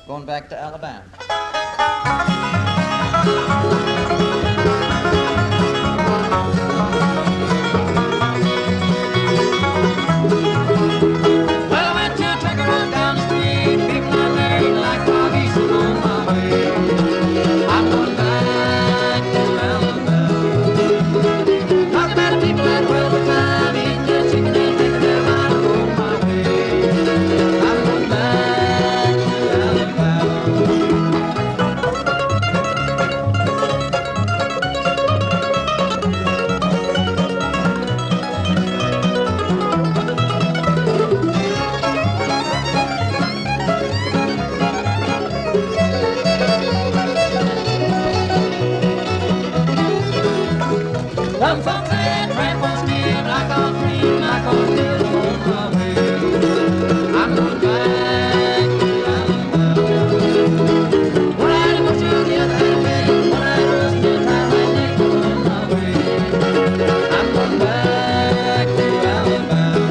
going back to Alabama. Some folks say that tramp won't steal, but I call green, I call steal on my way. I'm going back to Alabama. One had a bush the other had a wedding, one had a rusty tie right neck on my way. I'm going back to Alabama.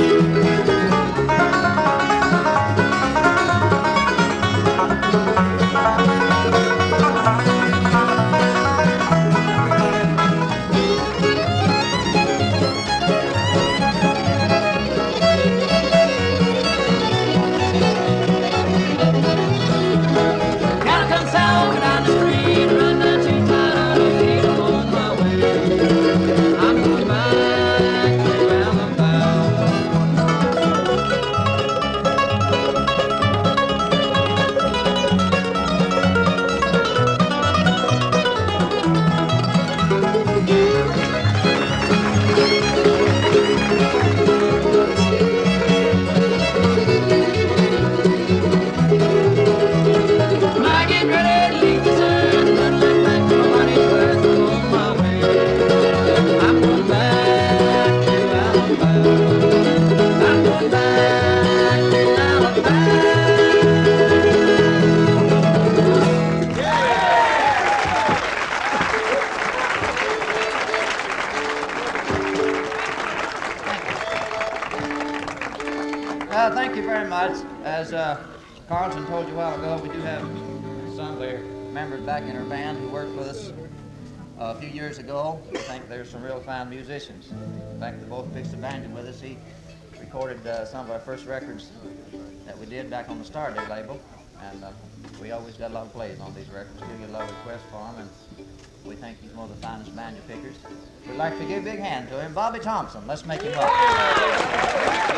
Thank you very much. As Carlton told you a while ago, we do have some of our members back in our band who worked with us a few years ago. I think there's some real fine musicians. In fact, they both fixed the banjo with us. He recorded some of our first records that we did back on the Starday label, and we always got a lot of plays on these records. We get a lot of requests for them, and we think he's one of the finest banjo pickers. We'd like to give a big hand to him, Bobby Thompson. Let's make him up.